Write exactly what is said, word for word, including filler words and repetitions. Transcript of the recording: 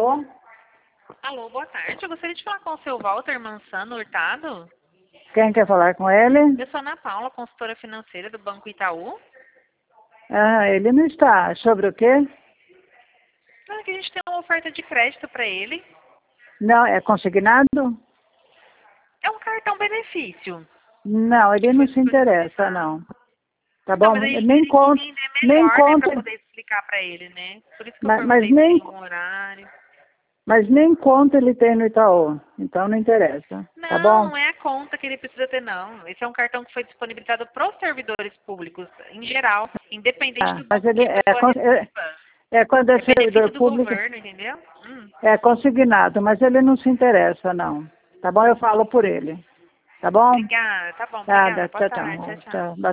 Alô? Alô, boa tarde. Eu gostaria de falar com o seu Walter Mansano Hurtado. Quem quer falar com ele? Eu sou Ana Paula, consultora financeira do Banco Itaú. Ah, ele não está. Sobre o quê? Ah, que a gente tem uma oferta de crédito para ele. Não, é consignado? É um cartão benefício. Não, ele Que não foi se interessa, disponibilizado. não. Tá Então, bom? mas a gente Nem teria que conta, entender nem melhor, né, para conta, poder explicar para ele, né? Por isso que eu mas, mas perguntei se nem, tem algum horário. mas nem conta ele tem no Itaú. Então não interessa. Tá Não, bom? não é a conta que ele precisa ter, não. Esse é um cartão que foi disponibilizado para os servidores públicos, em geral, independente Ah, do mas banco que ele a é, pessoa con- é, receba. é quando é É benefício servidor do público, governo, entendeu? Hum. é consignado, mas ele não se interessa, não. Tá bom? Eu falo por ele. Tá bom? Obrigada, tá bom, obrigada. Nada. Boa Tchau, tarde, tchau, tchau. tchau. Tchau.